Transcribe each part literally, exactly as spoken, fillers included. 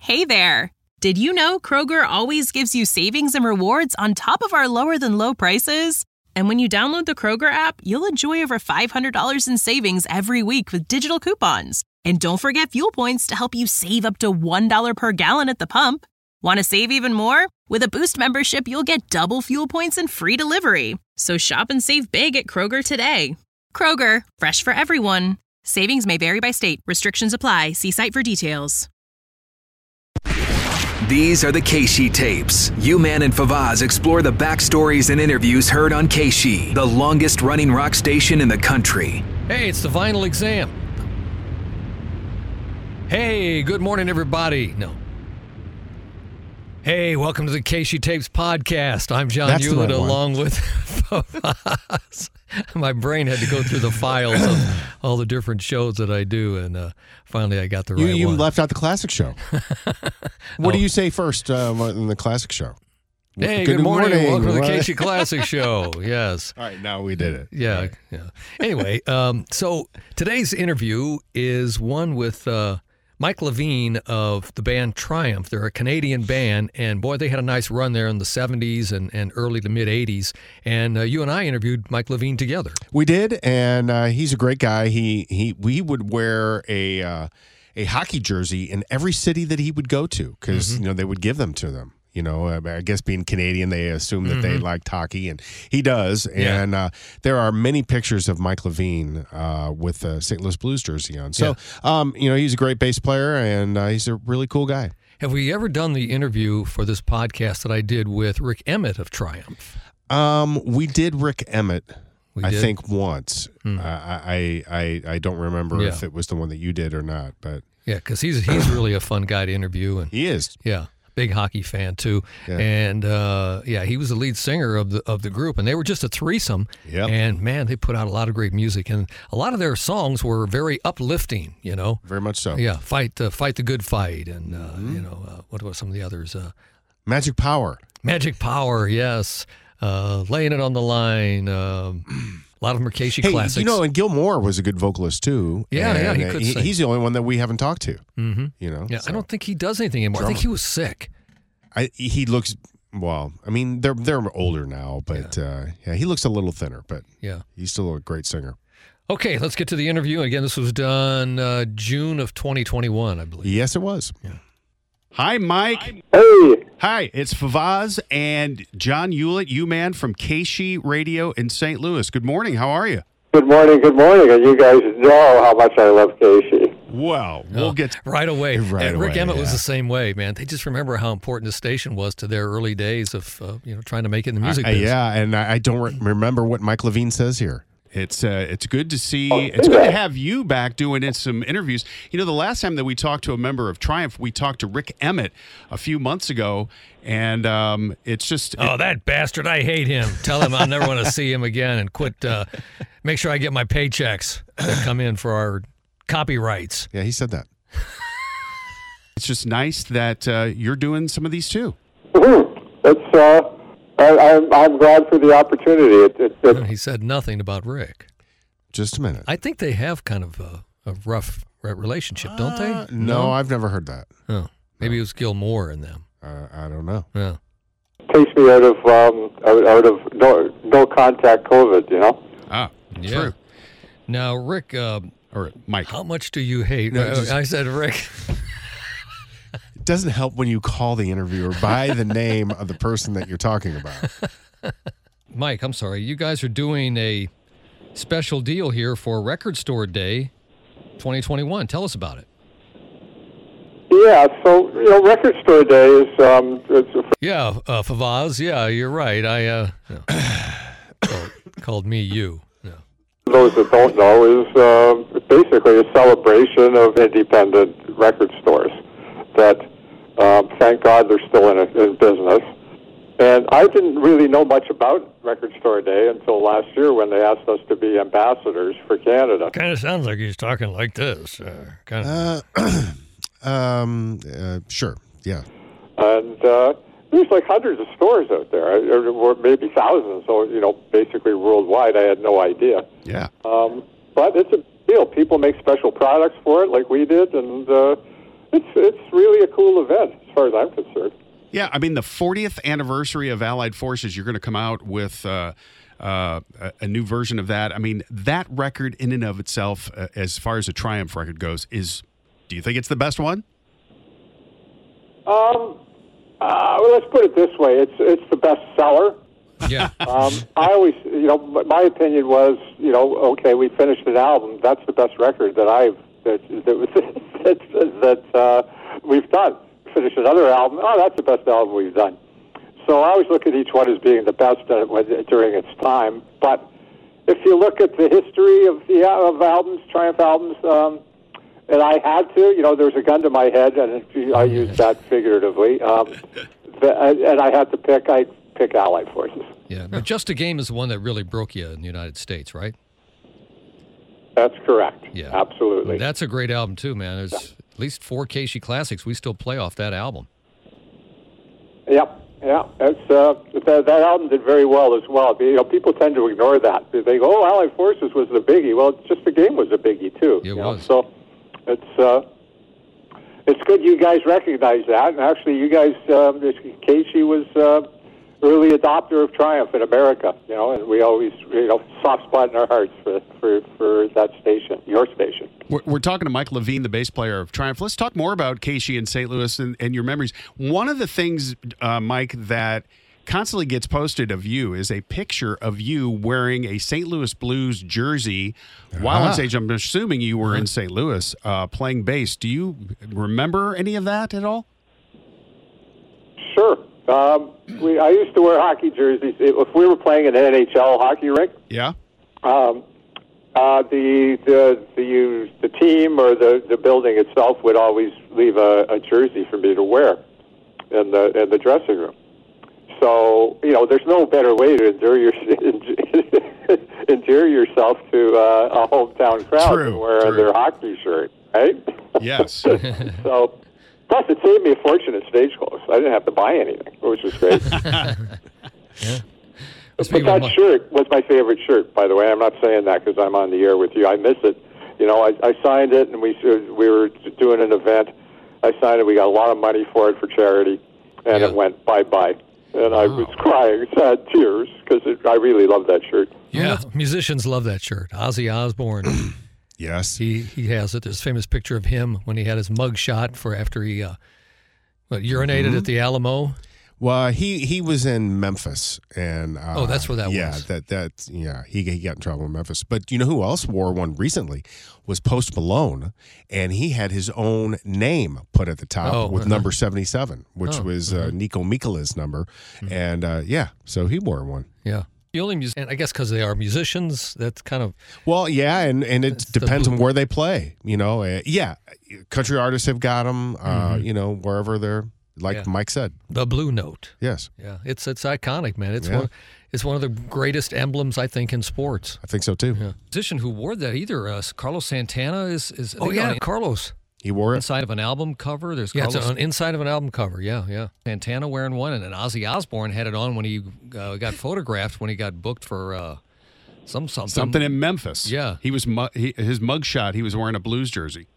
Hey there! Did you know Kroger always gives you savings and rewards on top of our lower-than-low prices? And when you download the Kroger app, you'll enjoy over five hundred dollars in savings every week with digital coupons. And don't forget fuel points to help you save up to one dollar per gallon at the pump. Want to save even more? With a Boost membership, you'll get double fuel points and free delivery. So shop and save big at Kroger today. Kroger, fresh for everyone. Savings may vary by state. Restrictions apply. See site for details. These are the Keishi tapes. U-Man and Fawaz explore the backstories and interviews heard on Keishi, the longest-running rock station in the country. Hey, it's the Vinyl Exam. Hey, good morning, everybody. No. Hey, welcome to the Keishi Tapes podcast. I'm John That's Hewlett, right along with Fawaz. My brain had to go through the files of all the different shows that I do, and uh, finally I got the You, right you one. left out the classic show. What do you say first uh, in the classic show? Hey, good, morning. morning. Welcome to the What? Keishi Classic Show. Yes. All right, now we did it. Yeah, Right. yeah. Anyway, um, so today's interview is one with uh, Mike Levine of the band Triumph. They're a Canadian band, and boy, they had a nice run there in the seventies and, and early to mid-eighties. And uh, you and I interviewed Mike Levine together. We did, and uh, he's a great guy. He he we would wear a uh, a hockey jersey in every city that he would go to because Mm-hmm. you know they would give them to them. You know, I guess being Canadian, they assume that they liked hockey, and he does. Yeah. And uh, there are many pictures of Mike Levine uh, with a Saint Louis Blues jersey on. So, um, you know, he's a great bass player, and uh, he's a really cool guy. Have we ever done the interview for this podcast that I did with Rick Emmett of Triumph? Um, we did Rick Emmett. We I did? think once. Uh, I, I I don't remember Yeah. if it was the one that you did or not, but Yeah, because he's he's really a fun guy to interview, and he is. yeah, big hockey fan too. Yeah. And uh, yeah, he was the lead singer of the of the group, and they were just a threesome. Yep. And man, they put out a lot of great music, and a lot of their songs were very uplifting. You know, Very much so. yeah, fight uh, fight the good fight, and uh, Mm-hmm. you know uh, what were some of the others? Uh, Magic Power. Magic Power, yes, uh, laying it on the line. Um, a lot of them are Keishi Hey, classics. you know, and Gil Moore was a good vocalist too. Yeah, yeah, And, he uh, could sing. He's the only one that we haven't talked to. mm-hmm. You know. Yeah, so. I don't think he does anything anymore. I think he was sick. I, he looks well. I mean, they're they're older now, but yeah. Uh, yeah, he looks a little thinner, but Yeah. he's still a great singer. Okay, let's get to the interview. Again, this was done uh, June of twenty twenty-one, I believe. Yes, it was. Hi, Mike. Hey, Hi, it's Fawaz and John Hewlett, U-Man from Keishi Radio in Saint Louis. Good morning. How are you? good morning, good morning. And you guys know how much I love Keishi. Well, we'll Oh, get to right away. Right And Rick away, Emmett was yeah. the same way, man. They just remember how important the station was to their early days of uh, you know trying to make it in the music Uh, business. yeah, and I, I don't re- remember what Mike Levine says here. It's uh, it's good to see. Oh, It's good to yeah. have you back doing it, some interviews. You know, the last time that we talked to a member of Triumph, we talked to Rick Emmett a few months ago, and um, it's just Oh, that bastard! I hate him. Tell him I'll never want to see him again, and quit. Uh, make sure I get my paychecks that come in for our copyrights. Yeah, he said that. it's just nice that uh, you're doing some of these too. Mhm. It's, uh, I, I'm, I'm glad for the opportunity. It, it, it, He said nothing about Rick. Just a minute. I think they have kind of a, a rough re- relationship, don't they? Uh, no, I've never heard that. Oh, maybe it was Gil Moore in them. Uh, I don't know. Yeah. takes me out of um, out, out of no, no contact COVID, you know? Ah, Yeah. true. Now, Rick, uh, Or Mike. how much do you hate? No, uh, just- I said, Rick. It doesn't help when you call the interviewer by the name of the person that you're talking about. Mike, I'm sorry. You guys are doing a special deal here for Record Store Day twenty twenty-one. Tell us about it. Yeah, so, you know, Record Store Day is, um, it's Yeah, uh, Fawaz, yeah, you're right. I uh, called, called me you. Yeah. for those that don't know, is uh, basically a celebration of independent record stores that, um, thank God, they're still in, a, in business. And I didn't really know much about Record Store Day until last year when they asked us to be ambassadors for Canada. Kind of sounds like he's talking like this. Uh, kind of. Uh, um, uh, sure. Yeah. And uh, there's like hundreds of stores out there, or or maybe thousands, so, you know, basically worldwide. I had no idea. Yeah. Um, but it's a deal. People make special products for it like we did, and uh, it's it's really a cool event as far as I'm concerned. Yeah, I mean, the fortieth anniversary of Allied Forces, you're going to come out with uh, uh, a, a new version of that. I mean, that record in and of itself, uh, as far as a Triumph record goes, is, do you think it's the best one? Um, uh, well, let's put it this way. It's it's the best seller. Yeah. um, I always, you know, my opinion was, you know, okay, we finished an album. That's the best record that I've, that, that, that, that uh, we've done. Finish another album. Oh, that's the best album we've done. So I always look at each one as being the best uh, during its time. But if you look at the history of the of albums, Triumph albums, um, and I had to, you know, there was a gun to my head, and I use that figuratively. Um, the, and I had to pick. I pick Allied Forces. Yeah, but Just a Game is the one that really broke you in the United States, right? That's correct. Yeah, absolutely. That's a great album too, man. There's at least four K C classics we still play off that album. Yep. Yeah, it's, uh, that, that album did very well as well. You know, people tend to ignore that. They go, "Oh, Allied Forces was the biggie." Well, Just the Game was a biggie too. It you was. Know? So it's uh, it's good you guys recognize that. And actually, you guys, um, Casey was uh, early adopter of Triumph in America. You know, and we always, you know, soft spot in our hearts for for, for that station, your station. We're, we're talking to Mike Levine, the bass player of Triumph. Let's talk more about Casey and Saint Louis and, and your memories. One of the things, uh, Mike, that constantly gets posted of you is a picture of you wearing a Saint Louis Blues jersey while on stage. I'm assuming you were in Saint Louis uh, playing bass. Do you remember any of that at all? Sure. Um, we, I used to wear hockey jerseys. If we were playing an N H L hockey rink, Yeah. um, uh, the, the the the team or the, the building itself would always leave a, a jersey for me to wear in the in the dressing room. So, you know, there's no better way to endear, your, endear yourself to uh, a hometown crowd True, than wearing true. their hockey shirt, right? Yes. So, plus it saved me a fortune at stage clothes. I didn't have to buy anything, which was great. Yeah. But Speaking that of- shirt was my favorite shirt, by the way. I'm not saying that because I'm on the air with you. I miss it. You know, I, I signed it, and we we were doing an event. I signed it. We got a lot of money for it for charity, and Yeah. it went bye-bye. And I Wow. was crying, sad tears, because I really love that shirt. Yeah, musicians love that shirt. Ozzy Osbourne, Yes. he he has it. There's a famous picture of him when he had his mug shot for after he uh, what, urinated Mm-hmm. at the Alamo. Well, he, he was in Memphis, and uh, Oh, that's where that yeah, was. that that yeah, he he got in trouble in Memphis. But you know who else wore one recently was Post Malone, and he had his own name put at the top Oh, with uh-huh. number seventy-seven, which Oh, was uh, Nico Mikola's number, and uh, yeah, so he wore one. Yeah. The only music, and I guess because they are musicians, that's kind of Well, yeah, and, and it That's the depends blue- on where they play. You know, uh, yeah, country artists have got them. Uh, You know, wherever they're, like Yeah. Mike said. the Blue Note. Yes, Yeah, it's it's iconic, man. It's Yeah. one it's one of the greatest emblems I think in sports. I think so too. Yeah. Musician who wore that either uh, Carlos Santana is is oh uh, yeah Carlos He wore it. inside of an album cover. There's yeah uh, it's Carlos on inside of an album cover. Yeah, yeah. Santana wearing one, and then Ozzy Osbourne had it on when he uh, got photographed when he got booked for uh, some something Something in Memphis. Yeah. He was mu- he, his mugshot, he was wearing a Blues jersey.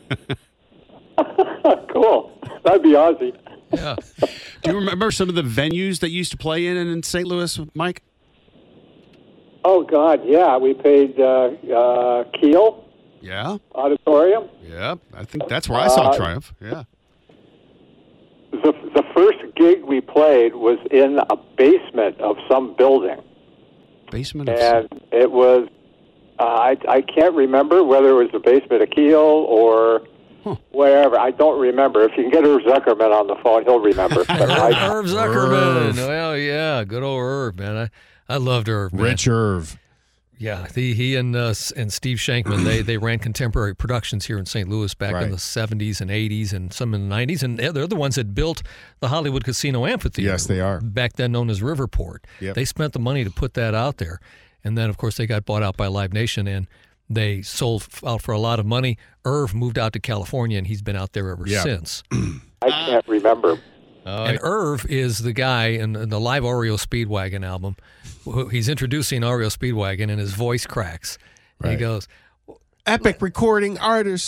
Cool. That'd be Ozzy. Yeah. Do you remember some of the venues that you used to play in in Saint Louis, Mike? Oh, God, yeah. We played uh, uh, Kiel Yeah. Auditorium. Yeah. I think that's where I saw Uh, Triumph. Yeah. The, the first gig we played was in a basement of some building. Basement of And it was, uh, I, I can't remember whether it was the basement of Kiel or wherever. I don't remember. If you can get Irv Zuckerman on the phone, he'll remember. But I, Irv Zuckerman. Well, yeah, good old Irv, man. I, I loved Irv, man. Rich Irv. Yeah, the, he and uh, S- and Steve Shankman, they they ran contemporary productions here in Saint Louis back Right. in the seventies and eighties and some in the nineties. And they're they're the ones that built the Hollywood Casino Amphitheater. Yes, they are. Back then known as Riverport. Yep. They spent the money to put that out there. And then, of course, they got bought out by Live Nation, and they sold f- out for a lot of money. Irv moved out to California, and he's been out there ever Yeah. since. I can't remember. And Irv is the guy in, in the live Oreo Speedwagon album. who- He's introducing Oreo Speedwagon, and his voice cracks. And he Right. goes, Epic recording artist.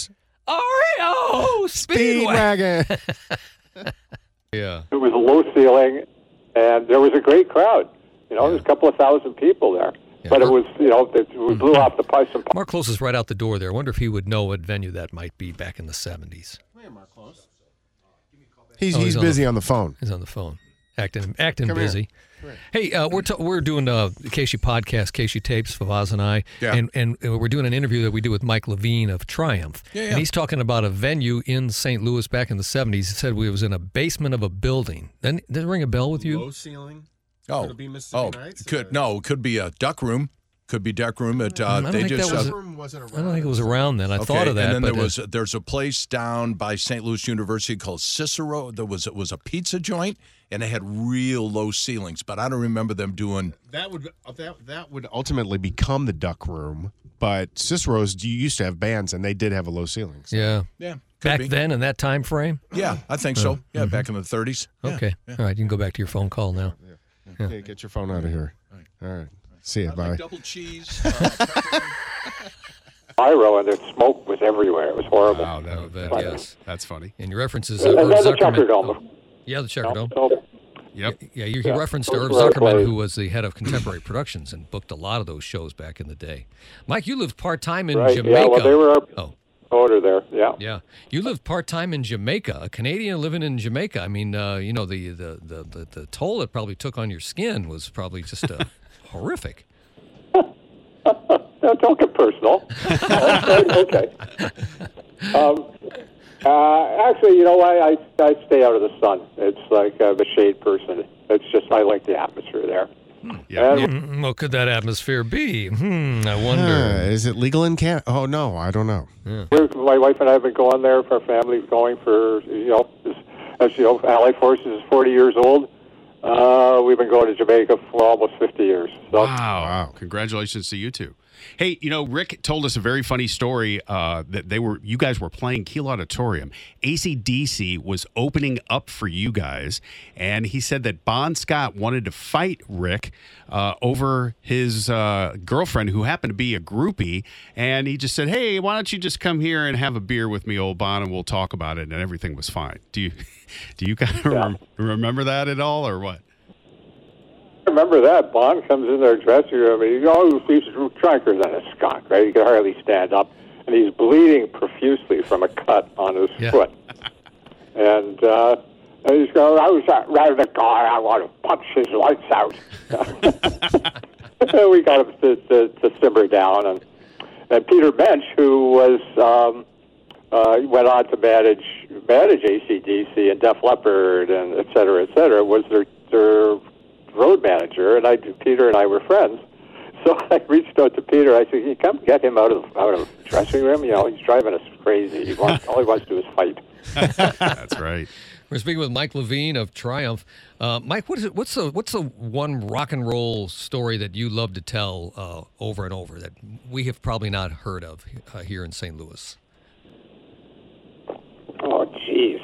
R E O Speedwagon. Speedwagon. Yeah. It was a low ceiling, and there was a great crowd. You know, yeah. There's a couple of thousand people there. Yeah. But it was, you know, it, we blew off the pipes. And Mark Close is right out the door there. I wonder if he would know what venue that might be back in the seventies. Come here, Mark Close. He's, oh, he's, he's on busy the, on the phone. He's on the phone, acting acting Come busy. Hey, uh, we're t- we're doing uh, the K S H E podcast, K S H E Tapes, Favaz and I, yeah. and and we're doing an interview that we do with Mike Levine of Triumph, yeah, yeah. and he's talking about a venue in Saint Louis back in the seventies. He said we was in a basement of a building. Then did it ring a bell with you? Low ceiling. Oh, could it be Mississippi oh, Nights, could or? no, it could be a duck room. Could be deck room. At, uh, I don't they think just, that was. uh, A, wasn't around I don't think it was around then. I okay, thought of that. And then but there was uh, there's a place down by Saint Louis University called Cicero. There was it was a pizza joint, and they had real low ceilings. But I don't remember them doing. That would that that would ultimately become the duck room. But Cicero's used to have bands, and they did have a low ceiling. So. Yeah. Yeah. Back be. then, in that time frame. Yeah, I think so. Yeah, mm-hmm. back in the thirties. Yeah, okay. Yeah. All right. You can go back to your phone call now. Yeah. Yeah. Okay, get your phone out of here. All right. See you. I'd Bye. like double cheese. Uh, Pyro, and the smoke was everywhere. It was horrible. Wow, that, Oh, that, that- yes. that's funny. And your references. Uh, And Irv then the Zuckerman. Checkerdome. Oh, yeah, the Checkerdome. So, Yep. Yeah, you, he Yeah, referenced those Irv were our Zuckerman, plays. who was the head of Contemporary Productions and booked a lot of those shows back in the day. Mike, you lived part-time in right. Jamaica. Yeah, well, they were our Oh, promoter there. Yeah. yeah. You lived part-time in Jamaica, a Canadian living in Jamaica. I mean, uh, you know, the, the, the, the, the toll it probably took on your skin was probably just uh, horrific. No, don't get personal. Okay. Um, uh, actually, you know why I, I stay out of the sun? It's like I'm a shade person. It's just I like the atmosphere there. Yeah. And Mm, what could that atmosphere be? Hmm, I Uh, wonder. is it legal in Canada? Oh no, I don't know. we're, my wife and I have been going there. For our family going for you know, as you know, Allied Forces is forty years old. Uh, we've been going to Jamaica for almost fifty years. So. Wow. Wow. Congratulations to you two. Hey, you know, Rick told us a very funny story uh, that they were, you guys were playing Kiel Auditorium. A C D C was opening up for you guys, and he said that Bon Scott wanted to fight Rick uh, over his uh, girlfriend, who happened to be a groupie, and he just said, "Hey, why don't you just come here and have a beer with me, old Bon, and we'll talk about it," and everything was fine. Do you, do you kind of Yeah. rem- remember that at all, or what? I remember that. Bond comes in their dressing room, and he goes, he's drunker than a skunk, right? He can hardly stand up, and he's bleeding profusely from a cut on his Yeah. foot. And, uh, and he's going, I was out of the car, I want to punch his lights out. We got him to, to, to simmer down. And, and Peter Bench, who was um, uh, went on to manage manage A C D C and Def Leppard and et cetera, et cetera, was their their road manager, and I, Peter and I were friends. So I reached out to Peter. I said, "Can you come get him out of out of the dressing room? You know, he's driving us crazy. He wants, all he wants to do is fight." That's right. We're speaking with Mike Levine of Triumph. Uh, Mike, what is it? What's the what's the one rock and roll story that you love to tell uh, over and over that we have probably not heard of uh, here in Saint Louis? Oh, jeez.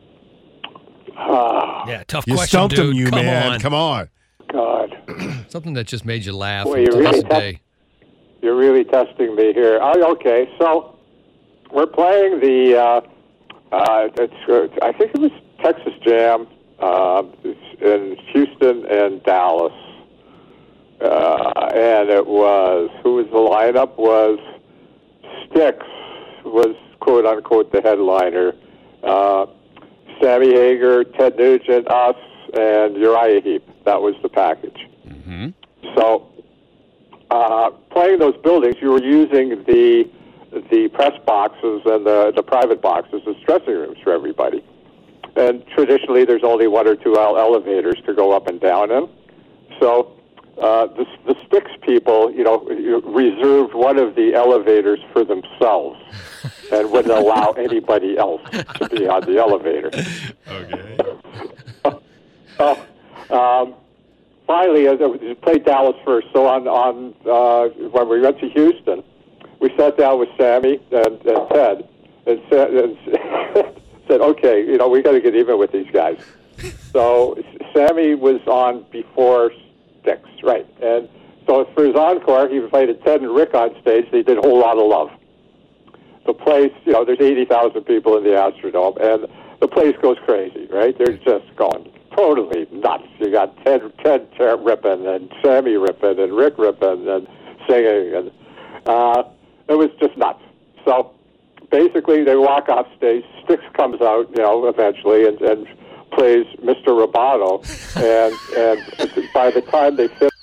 Ah, Yeah, tough You question, stumped dude. him, you Come man. on. Come on. God. Something that just made you laugh Boy, and you to really this te- day. You're really testing me here. Oh, okay, so we're playing the, uh, uh, it's, uh, I think it was Texas Jam uh, in Houston and Dallas. Uh, and it was, who was the lineup? Was Styx was, quote-unquote, the headliner. Uh, Sammy Hagar, Ted Nugent, us, and Uriah Heep. That was the package. Mm-hmm. So, uh, playing those buildings, you were using the the press boxes and the, the private boxes as dressing rooms for everybody. And traditionally, there's only one or two ele- elevators to go up and down in. So, uh, the, the Styx people, you know, reserved one of the elevators for themselves and wouldn't allow anybody else to be on the elevator. Okay. So, um, finally, as we played Dallas first, so on, on uh, when we went to Houston, we sat down with Sammy and, and Ted and said, and said, okay, you know, we got to get even with these guys. So Sammy was on before Styx, right? And so for his encore, he invited Ted and Rick on stage. They did a whole lot of love. the place, you know, there's eighty thousand people in the Astrodome, and the place goes crazy, right? They're just going totally nuts. You got Ted, Ted, Ted Rippon and Sammy Rippon and Rick Rippon and singing, and uh, it was just nuts. So basically, they walk off stage. Styx comes out, you know, eventually, and, and plays Mister Roboto, and and by the time they finish.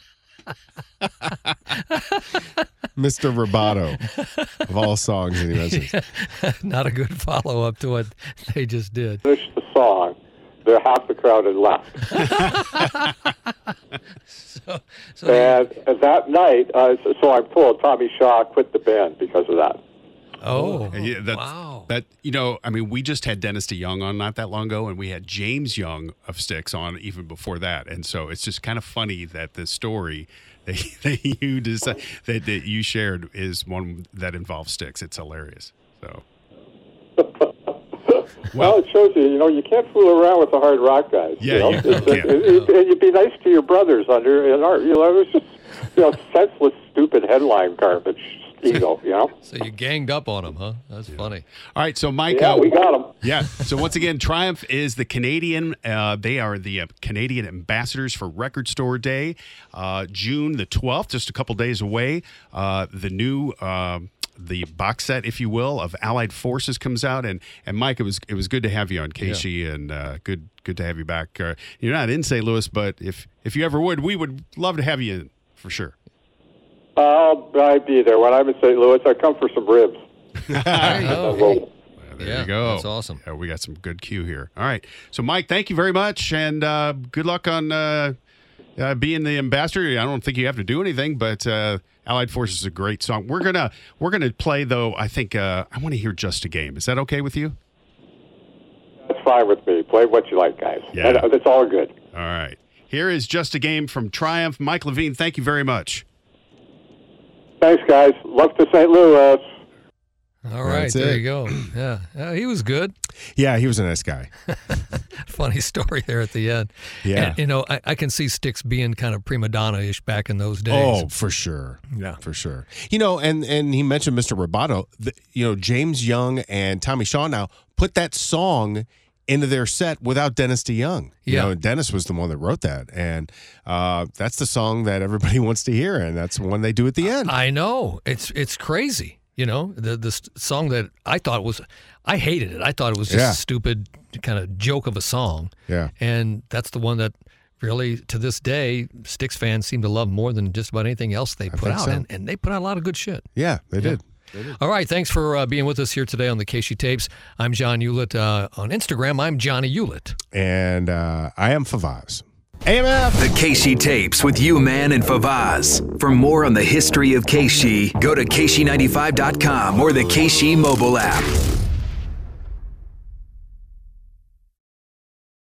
Mister Roboto, of all songs that he mentions. Not a good follow-up to what they just did. Finish the song, they're half the crowd had left. so, so and, and that night, uh, so, so I'm told, Tommy Shaw quit the band because of that. Oh, yeah, that's, wow. That, you know, I mean, we just had Dennis DeYoung on not that long ago, and we had James Young of Styx on even before that. And so it's just kind of funny that the story that, that you decide, that, that you shared is one that involves Styx. It's hilarious. So, well, it shows you, you know, you can't fool around with the hard rock guys. Yeah, you know? you, It's, you it, can't. it, it, and you'd be nice to your brothers under in art. You know, it was just, you know, senseless, stupid headline garbage. Ego, you know. So you ganged up on him, huh? That's funny. All right, so Mike, Yeah, uh, we got him. Yeah. So once again, Triumph is the Canadian. Uh, they are the uh, Canadian ambassadors for Record Store Day, uh, June the twelfth, just a couple days away. Uh, the new. Uh, the box set, if you will, of Allied Forces comes out, and and Mike, it was it was good to have you on, Casey, yeah. and uh, good good to have you back. Uh, you're not in Saint Louis, but if if you ever would, we would love to have you in for sure. I'll I'd be there when I'm in Saint Louis. I come for some ribs. There you go. Well, There Yeah, you go. that's awesome. Yeah, we got some good cue here. All right. So, Mike, thank you very much, and uh, good luck on uh, uh, being the ambassador. I don't think you have to do anything, but uh, Allied Forces is a great song. We're gonna we're gonna play though. I think uh, I want to hear Just a Game. Is that okay with you? that's fine with me. Play what you like, guys. Yeah. And, uh, That's all good. All right. Here is Just a Game from Triumph. Mike Levine, thank you very much. Thanks, guys. Love to Saint Louis. All right, That's there it. you go. Yeah, uh, he was good. Yeah, he was a nice guy. Funny story there at the end. Yeah. And, you know, I, I can see Styx being kind of prima donna-ish back in those days. Oh, for sure. Yeah. For sure. You know, and and he mentioned Mister Roboto. The, you know, James Young and Tommy Shaw now put that song into their set without Dennis DeYoung. You Yeah. know, Dennis was the one that wrote that. And uh, that's the song that everybody wants to hear. And that's the one they do at the end. I know. It's it's crazy. You know, the the st- song that I thought was, I hated it. I thought it was just Yeah. a stupid kind of joke of a song. Yeah. And that's the one that really, to this day, Styx fans seem to love more than just about anything else they put think out. so. And, and they put out a lot of good shit. Yeah, they did. All right, thanks for uh, being with us here today on the Casey Tapes. I'm John Hewlett. Uh, on Instagram, I'm Johnny Hewlett. And uh, I am Favaz. A M F. The Casey Tapes with you, man, and Favaz. For more on the history of Casey, go to Casey ninety-five dot com or the Casey mobile app.